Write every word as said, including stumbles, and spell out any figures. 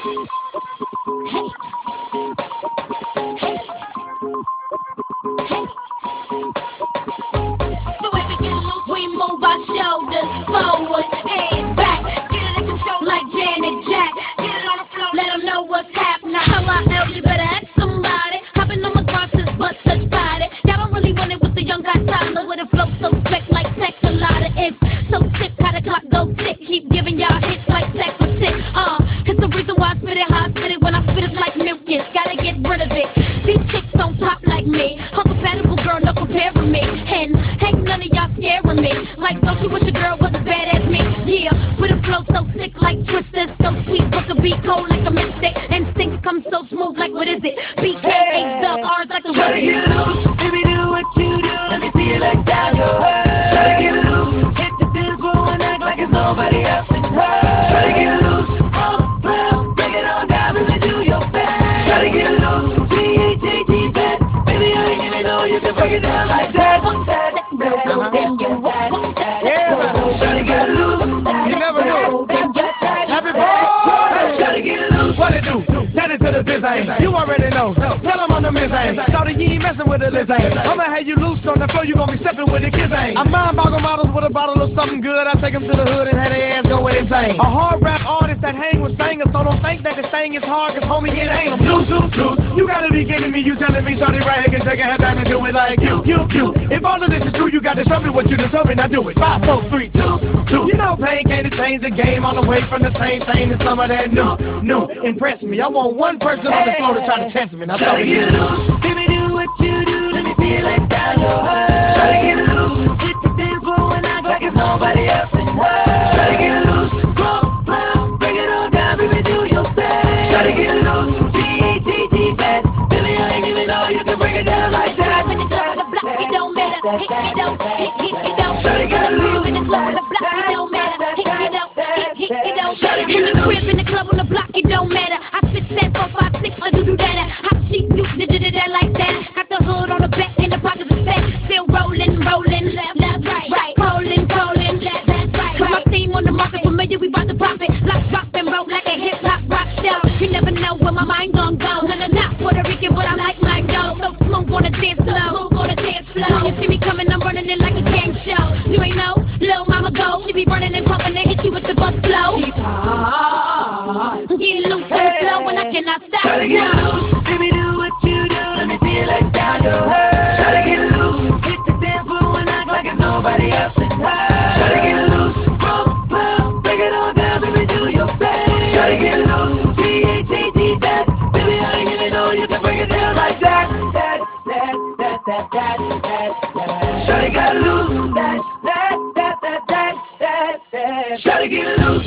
Hey, hey, hey. The way we get loose, we move our shoulders forward and back. Get it at your shoulder like Janet Jack. Get it on the floor, let them know what's happening. How I help you better ask somebody. Hopping on my crosses, but such body. Y'all don't really want it with the young guy Tyler with a flow so slick like sex. A lot of it's so sick, how the clock go tick. Keep giving y'all hits like sex for sick. Uh, it's the reason why I spit it how I spit it. When I spit it's like mucus, gotta get rid of it. These chicks don't pop like me. Uncompatible girl, no compare with me. And ain't none of y'all scaring me. Like, don't you wish a girl was as bad as me? Yeah, with a flow so sick like Twister. So sweet, book a beat cold like a mystic. Instincts come so smooth like, what is it? B K H the R's like the Try to get loose, baby, do what you do. Let me see you like that, go ahead. Try to get loose, hit the dance floor and act like it's nobody else in her. Try to get loose, oh, well, break it on down, baby, do your best. Try to get loose, G H A T, bet. Baby, I ain't even know you can break it down like that. That, that, uh-huh. then you that, that, Yeah. try to get loose, You never knew. then you that. Happy birthday. Try to get loose. What it do? Tell it to the biz ain't. You already know. Tell them on the miz ain't. Shawty, you ain't messing with the Liz ain't. I'ma have you loose on the floor, you gon' be stepping with the kids ain't. I mind boggle models with a bottle of something good. I take them to the hood and have their ass go insane. A hard rap artist that hang with singers, so don't think that this thing is hard, cause homie, it ain't. Loose, loose, loose. You gotta be kidding me, you telling me shawty right here can take a head back and do it like you, you, you. If all of this is true, you got to show me what you deserve and I do it. Five, four, three, two, two. You know pain can't change the game all the way from the same thing to some of that new, new. Impress me. I want one person on the floor to try to test me. Now Try to get loose, baby, do what you do. Let me see you like that, go ahead. Try to get loose, hit the dance floor and act like it's nobody else in her. Try to get loose, go, go, break it on down, baby, do your best. Try to get loose, G A T T, bet. Baby, I ain't even know you can break it down like that. When the club on the block, it don't matter. Hit, it don't, hit, hit, it don't. Try to get loose. In the club on the block, it don't matter. Hit, it don't, hit, hit, it don't. Try to get In the loose. crib, in the club on the block, it don't matter. I spit set four, five, six, I do do that. Hot sheet, do do do that like that. Got the hood on the back, in the pockets of fat. Still rolling, rolling, left, left, right, right. Rolling, rolling, left, left, right. Cause my team on the market familiar, we bout to pop it. Lock, drop, and roll like a hip hop rock show. You never know where my mind gon' go. No, no, not Puerto Rican, but I like my dough. So smooth on the dance floor, smooth on the dance floor. When you see me coming, I'm running it like a game show. You ain't know, little mama go. She be running and pumping and hit you with the bus flow. She's hard. Get loose on the flow and I cannot stop. Try to get loose, baby, do what you do. Let me see you like that, go ahead. Try to get loose, hit the dance floor and act like it's nobody else in her. Try to get loose, boom, boom, break it on down, baby, do your best. Try to get loose, G H A T, that. Baby, I ain't even know you can break it down like that. That, that, that, that, that, that, that. Try to get loose, that, that, that, that, that, that, that. Try to get loose.